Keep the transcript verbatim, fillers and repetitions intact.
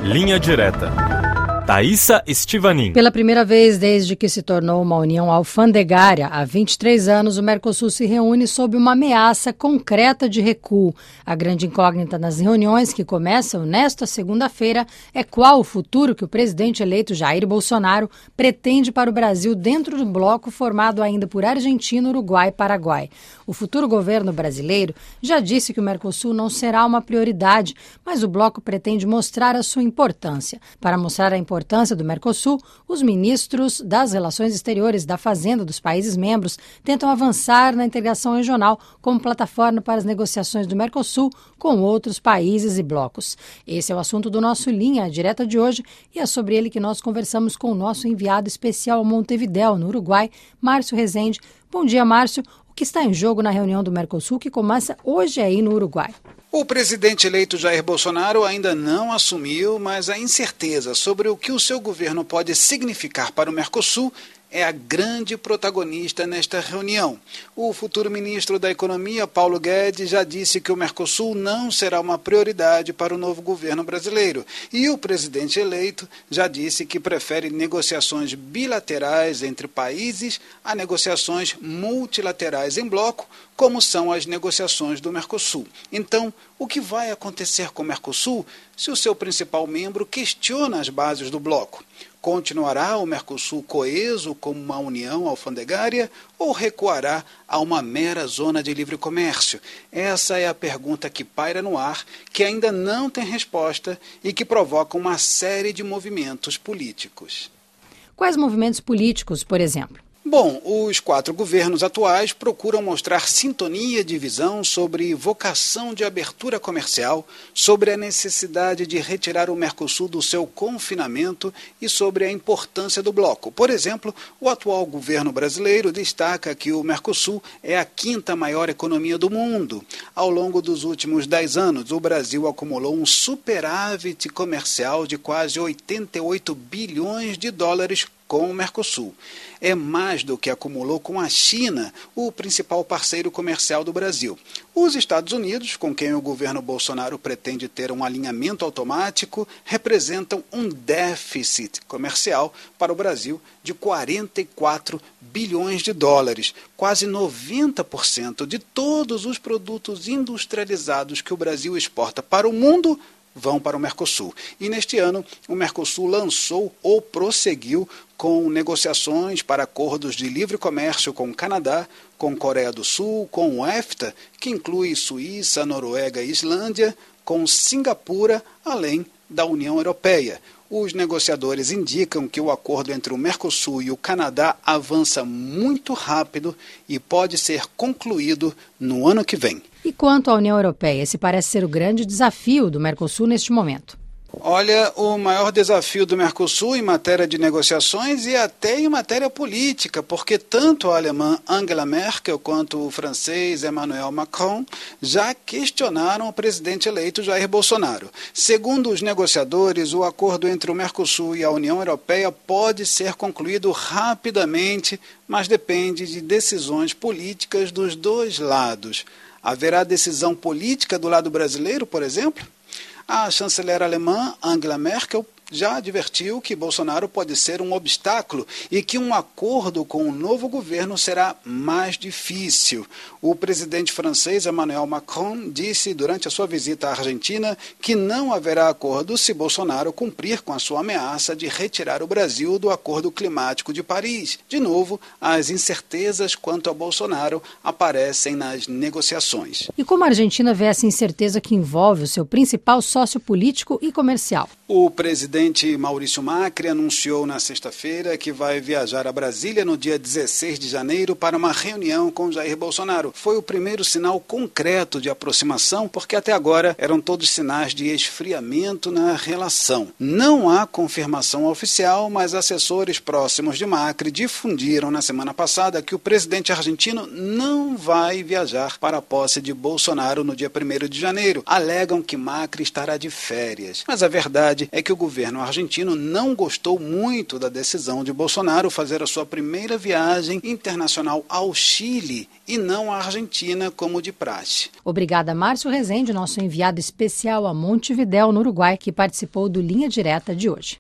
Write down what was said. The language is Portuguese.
Linha Direta. Thaisa Estivanin. Pela primeira vez desde que se tornou uma união alfandegária, há vinte e três anos, o Mercosul se reúne sob uma ameaça concreta de recuo. A grande incógnita nas reuniões, que começam nesta segunda-feira, é qual o futuro que o presidente eleito Jair Bolsonaro pretende para o Brasil dentro do bloco formado ainda por Argentina, Uruguai e Paraguai. O futuro governo brasileiro já disse que o Mercosul não será uma prioridade, mas o bloco pretende mostrar a sua importância. Para mostrar a importância A importância do Mercosul, os ministros das Relações Exteriores da Fazenda dos países membros tentam avançar na integração regional como plataforma para as negociações do Mercosul com outros países e blocos. Esse é o assunto do nosso Linha Direta de hoje e é sobre ele que nós conversamos com o nosso enviado especial a Montevidéu, no Uruguai, Márcio Rezende. Bom dia, Márcio. O que está em jogo na reunião do Mercosul que começa hoje aí no Uruguai? O presidente eleito Jair Bolsonaro ainda não assumiu, mas a incerteza sobre o que o seu governo pode significar para o Mercosul é a grande protagonista nesta reunião. O futuro ministro da Economia, Paulo Guedes, já disse que o Mercosul não será uma prioridade para o novo governo brasileiro. E o presidente eleito já disse que prefere negociações bilaterais entre países a negociações multilaterais em bloco, como são as negociações do Mercosul. Então, o que vai acontecer com o Mercosul se o seu principal membro questiona as bases do bloco? Continuará o Mercosul coeso como uma união alfandegária ou recuará a uma mera zona de livre comércio? Essa é a pergunta que paira no ar, que ainda não tem resposta e que provoca uma série de movimentos políticos. Quais movimentos políticos, por exemplo? Bom, os quatro governos atuais procuram mostrar sintonia de visão sobre vocação de abertura comercial, sobre a necessidade de retirar o Mercosul do seu confinamento e sobre a importância do bloco. Por exemplo, o atual governo brasileiro destaca que o Mercosul é a quinta maior economia do mundo. Ao longo dos últimos dez anos, o Brasil acumulou um superávit comercial de quase oitenta e oito bilhões de dólares com o Mercosul. É mais do que acumulou com a China, o principal parceiro comercial do Brasil. Os Estados Unidos, com quem o governo Bolsonaro pretende ter um alinhamento automático, representam um déficit comercial para o Brasil de quarenta e quatro bilhões de dólares, quase noventa por cento de todos os produtos industrializados que o Brasil exporta para o mundo vão para o Mercosul. E neste ano, o Mercosul lançou ou prosseguiu com negociações para acordos de livre comércio com o Canadá, com Coreia do Sul, com o EFTA, que inclui Suíça, Noruega e Islândia, com Singapura, além da União Europeia. Os negociadores indicam que o acordo entre o Mercosul e o Canadá avança muito rápido e pode ser concluído no ano que vem. E quanto à União Europeia, esse parece ser o grande desafio do Mercosul neste momento. Olha, o maior desafio do Mercosul em matéria de negociações e até em matéria política, porque tanto a alemã Angela Merkel quanto o francês Emmanuel Macron já questionaram o presidente eleito Jair Bolsonaro. Segundo os negociadores, o acordo entre o Mercosul e a União Europeia pode ser concluído rapidamente, mas depende de decisões políticas dos dois lados. Haverá decisão política do lado brasileiro, por exemplo? A chanceler alemã Angela Merkel já advertiu que Bolsonaro pode ser um obstáculo e que um acordo com o novo governo será mais difícil. O presidente francês Emmanuel Macron disse durante a sua visita à Argentina que não haverá acordo se Bolsonaro cumprir com a sua ameaça de retirar o Brasil do Acordo Climático de Paris. De novo, as incertezas quanto a Bolsonaro aparecem nas negociações. E como a Argentina vê essa incerteza que envolve o seu principal sócio político e comercial? O presidente Maurício Macri anunciou na sexta-feira que vai viajar a Brasília no dia dezesseis de janeiro para uma reunião com Jair Bolsonaro. Foi o primeiro sinal concreto de aproximação, porque até agora eram todos sinais de esfriamento na relação. Não há confirmação oficial, mas assessores próximos de Macri difundiram na semana passada que o presidente argentino não vai viajar para a posse de Bolsonaro no dia primeiro de janeiro. Alegam que Macri estará de férias. Mas a verdade é que o governo governo argentino não gostou muito da decisão de Bolsonaro fazer a sua primeira viagem internacional ao Chile e não à Argentina, como de praxe. Obrigada, Márcio Rezende, nosso enviado especial a Montevidéu, no Uruguai, que participou do Linha Direta de hoje.